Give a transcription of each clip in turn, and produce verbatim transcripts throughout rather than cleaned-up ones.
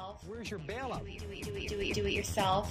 yourself. Where's your bailout? Do it, do it, do it, do it, do it yourself.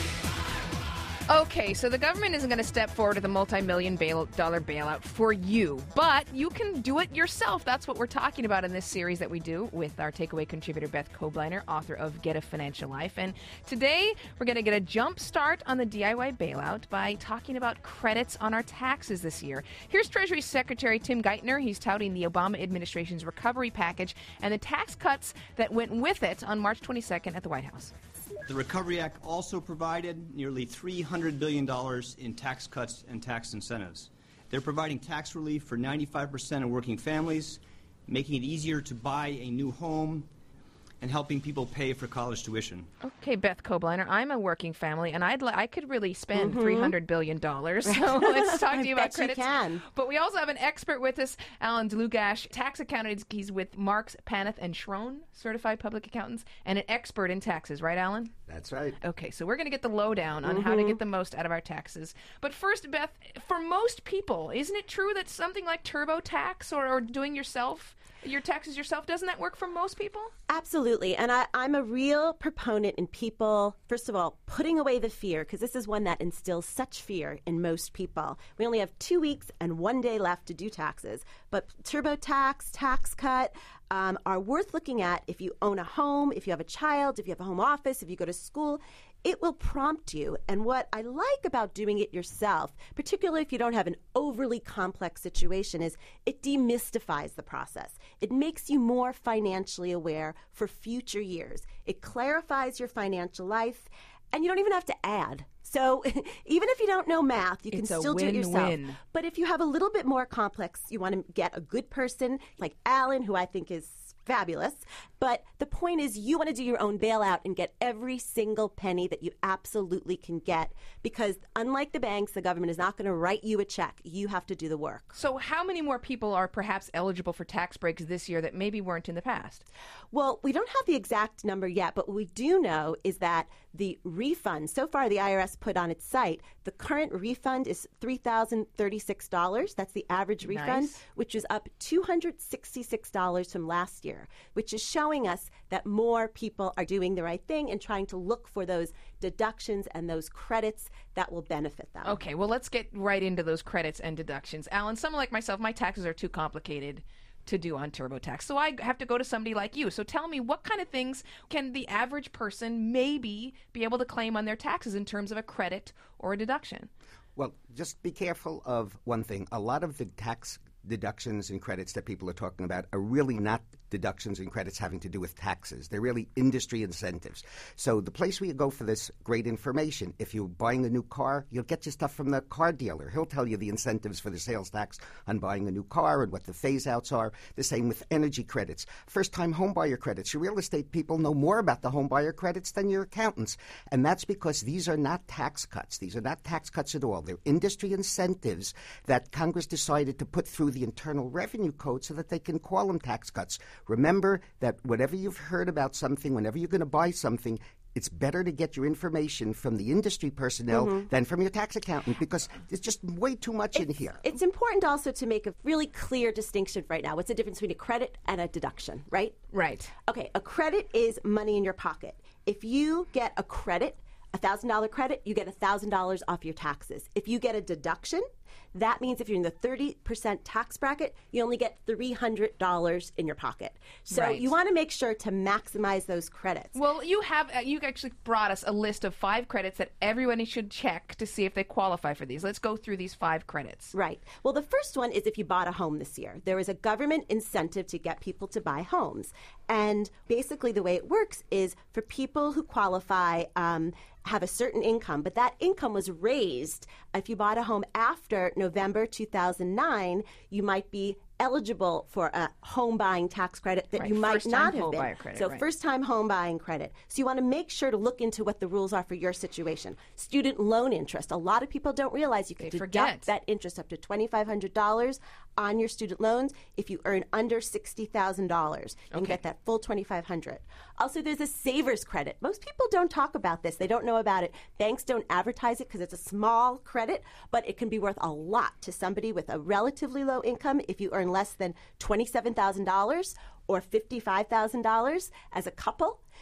Okay, so the government isn't going to step forward with a multi-million bail- dollar bailout for you, but you can do it yourself. That's what we're talking about in this series that we do with our takeaway contributor, Beth Kobliner, author of Get a Financial Life. And today, we're going to get a jump start on the D I Y bailout by talking about credits on our taxes this year. Here's Treasury Secretary Tim Geithner. He's touting the Obama administration's recovery package and the tax cuts that went with it on March twenty-second at the White House. The Recovery Act also provided nearly three hundred billion dollars in tax cuts and tax incentives. They're providing tax relief for ninety-five percent of working families, making it easier to buy a new home, and helping people pay for college tuition. Okay, Beth Kobliner, I'm a working family, and I'd li- I could really spend Mm-hmm. three hundred billion dollars. So let's talk to you about bet you credits. can. But we also have an expert with us, Alan Dlugash, tax accountant. He's with Marks, Panath, and Schroen, certified public accountants, and an expert in taxes. Right, Alan? That's right. Okay, so we're going to get the lowdown on how to get the most out of our taxes. But first, Beth, for most people, isn't it true that something like TurboTax or, or doing yourself, your taxes yourself, doesn't that work for most people? Absolutely. And I, I'm a real proponent in people, first of all, putting away the fear, because this is one that instills such fear in most people. We only have two weeks and one day left to do taxes. But TurboTax, tax cut, um, are worth looking at if you own a home, if you have a child, if you have a home office, if you go to school. It will prompt you. And what I like about doing it yourself, particularly if you don't have an overly complex situation, is it demystifies the process. It makes you more financially aware for future years. It clarifies your financial life, and you don't even have to add. So even if you don't know math, you can It's a still do it yourself. win-win. But if you have a little bit more complex, you want to get a good person like Alan, who I think is fabulous. But the point is, you want to do your own bailout and get every single penny that you absolutely can get, because unlike the banks, the government is not going to write you a check. You have to do the work. So how many more people are perhaps eligible for tax breaks this year that maybe weren't in the past? Well, we don't have the exact number yet, but what we do know is that the refund, so far the I R S put on its site, the current refund is three thousand thirty-six dollars. That's the average refund, Nice. which is up two hundred sixty-six dollars from last year, which is showing us that more people are doing the right thing and trying to look for those deductions and those credits that will benefit them. Okay, well, let's get right into those credits and deductions. Alan, someone like myself, my taxes are too complicated to do on TurboTax, so I have to go to somebody like you. So tell me, what kind of things can the average person maybe be able to claim on their taxes in terms of a credit or a deduction? Well, just be careful of one thing. A lot of the tax deductions and credits that people are talking about are really not deductions and credits having to do with taxes. They're really industry incentives. So the place where you go for this great information, if you're buying a new car, you'll get your stuff from the car dealer. He'll tell you the incentives for the sales tax on buying a new car and what the phase-outs are. The same with energy credits. First-time homebuyer credits. Your real estate people know more about the homebuyer credits than your accountants. And that's because these are not tax cuts. These are not tax cuts at all. They're industry incentives that Congress decided to put through the Internal Revenue Code so that they can call them tax cuts. Remember that whatever you've heard about something, whenever you're going to buy something, it's better to get your information from the industry personnel mm-hmm. than from your tax accountant, because there's just way too much it's, in here. It's important also to make a really clear distinction right now. What's the difference between a credit and a deduction, right? Right. Okay, a credit is money in your pocket. If you get a credit, a one thousand dollars credit, you get one thousand dollars off your taxes. If you get a deduction, that means if you're in the thirty percent tax bracket, you only get three hundred dollars in your pocket. So Right. you want to make sure to maximize those credits. Well, you have uh, you actually brought us a list of five credits that everybody should check to see if they qualify for these. Let's go through these five credits. Right. Well, the first one is if you bought a home this year. There is a government incentive to get people to buy homes. And basically the way it works is for people who qualify, um, have a certain income, but that income was raised. If you bought a home after November two thousand nine, you might be eligible for a home buying tax credit that Right, you might first-time not have home been. buyer credit, so right. first time home buying credit. So you want to make sure to look into what the rules are for your situation. Student loan interest. A lot of people don't realize you can They deduct forget. that interest up to twenty-five hundred dollars on your student loans if you earn under sixty thousand dollars. You can Okay. get that full twenty-five hundred dollars. Also, there's a saver's credit. Most people don't talk about this. They don't know about it. Banks don't advertise it because it's a small credit, but it can be worth a lot to somebody with a relatively low income if you earn less than twenty-seven thousand dollars or fifty-five thousand dollars as a couple.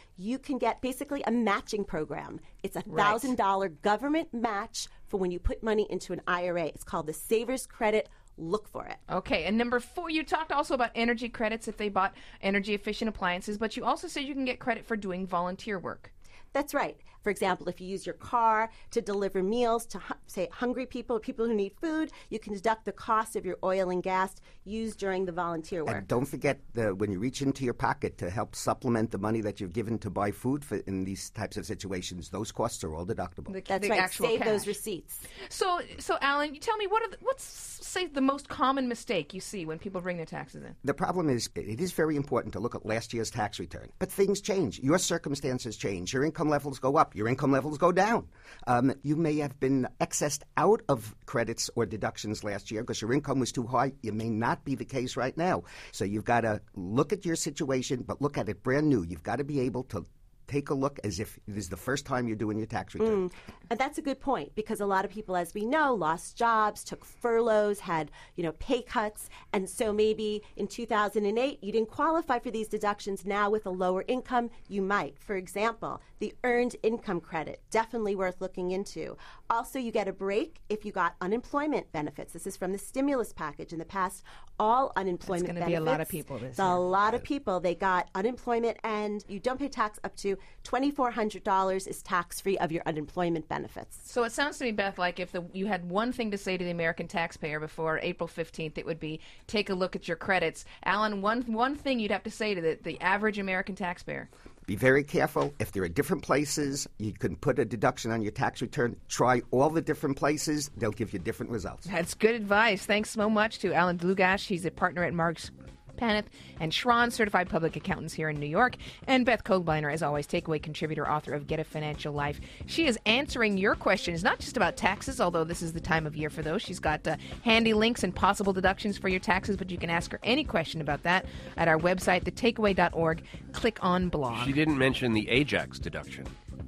you can get basically a matching program. It's a one thousand dollars government match for when you put money into an I R A. It's called the Savers Credit. Look for it. Okay, and number four, you talked also about energy credits if they bought energy efficient appliances, but you also said you can get credit for doing volunteer work. That's right. For example, if you use your car to deliver meals to, say, hungry people, people who need food, you can deduct the cost of your oil and gas used during the volunteer work. And don't forget, the, when you reach into your pocket to help supplement the money that you've given to buy food for, in these types of situations, those costs are all deductible. The, That's the right. actual Save cash. those receipts. So, so Alan, you tell me, what are the, what's, say, the most common mistake you see when people bring their taxes in? The problem is, it is very important to look at last year's tax return. But things change. Your circumstances change. Your income levels go up. Your income levels go down. Um, you may have been excessed out of credits or deductions last year because your income was too high. It may not be the case right now. So you've got to look at your situation, but look at it brand new. You've got to be able to take a look as if it is the first time you're doing your tax return. Mm. And that's a good point, because a lot of people, as we know, lost jobs, took furloughs, had, you know, pay cuts, and so maybe in two thousand eight you didn't qualify for these deductions. Now with a lower income, you might. For example, the earned income credit, definitely worth looking into. Also, you get a break if you got unemployment benefits. This is from the stimulus package. In the past, all unemployment That's benefits. going to be a lot of people this A year. lot of people, they got unemployment, and you don't pay tax up to two thousand four hundred dollars is tax-free of your unemployment benefits. So it sounds to me, Beth, like if the, you had one thing to say to the American taxpayer before April fifteenth, it would be take a look at your credits. Alan, one one thing you'd have to say to the, the average American taxpayer. Be very careful. If there are different places, you can put a deduction on your tax return. Try all the different places. They'll give you different results. That's good advice. Thanks so much to Alan Dlugash. He's a partner at Marks Paneth and Schron, certified public accountants here in New York. And Beth Kogliner, as always, takeaway contributor, author of Get a Financial Life. She is answering your questions, not just about taxes, although this is the time of year for those. She's got uh, handy links and possible deductions for your taxes, but you can ask her any question about that at our website, the takeaway dot org. Click on blog. She didn't mention the Ajax deduction.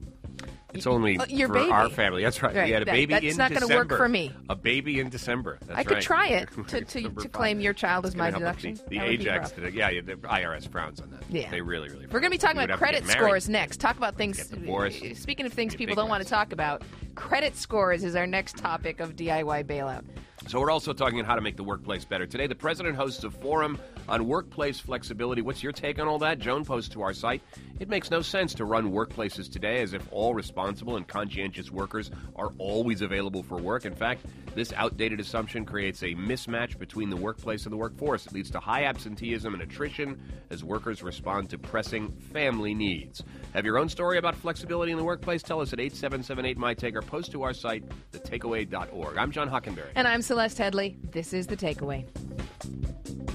It's only Uh, your for baby. our family. That's right. Right. We had a That- baby that's in not gonna December. work for me. A baby in December. That's I could right. try it to, Right, to, December to five. claim your child as It's my gonna help with deduction. The, the That would be Ajax, rough. dedu- yeah, yeah, the I R S frowns on that. Yeah. They really, really. We're going to be talking You would about have to credit get married. scores next. Talk about things. Get divorced. Speaking of things Be a people big don't want mess. to talk about, credit scores is our next topic of D I Y bailout. So we're also talking about how to make the workplace better. Today, the president hosts a forum on workplace flexibility. What's your take on all that? Joan posts to our site. It makes no sense to run workplaces today as if all responsible and conscientious workers are always available for work. In fact, this outdated assumption creates a mismatch between the workplace and the workforce. It leads to high absenteeism and attrition as workers respond to pressing family needs. Have your own story about flexibility in the workplace? Tell us at eight seven seven eight, M Y Take or post to our site, the takeaway dot org. I'm John Hockenberry. And I'm Celeste Headley. This is The Takeaway.